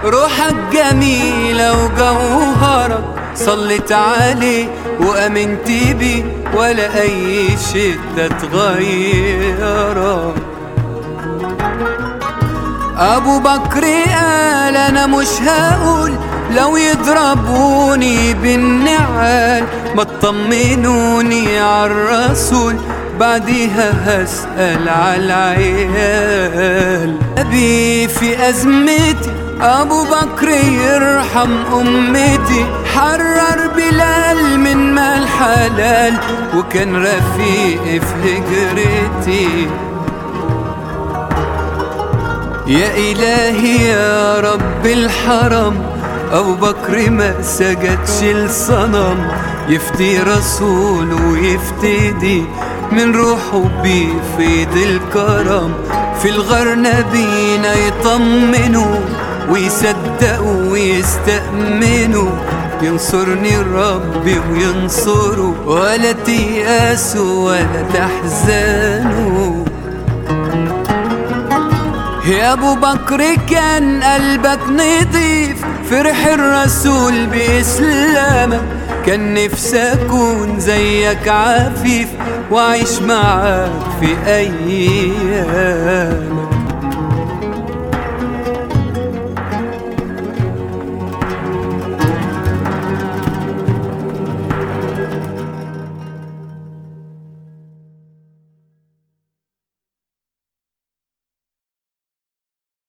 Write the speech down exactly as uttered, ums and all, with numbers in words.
روحك جميلة وجوهرك، صليت عليه وأمنت بيه، ولا أي شدة تغيرك. أبو بكر قال أنا مش هقول لو يضربوني بالنعال، ما تطمنوني عالرسول، بعديها هسأل عالعيال. أبي في أزمتي أبو بكر يرحم أمتي، حرر بلال من مال حلال، وكان رفيقي في هجرتي. يا إلهي يا رب الحرم، أبو بكر ما سجدش لصنم، يفتي رسول ويفتدي من روحه بيفيض الكرم. في الغار نبينا يطمنوا ويصدقوا ويستأمنوا، ينصرني ربي وينصروا، ولا تيأسوا ولا تحزنوا. يا ابو بكر كان قلبك نضيف، فرح الرسول بإسلامك، كان نفسي اكون زيك عفيف، واعيش معاك في ايام.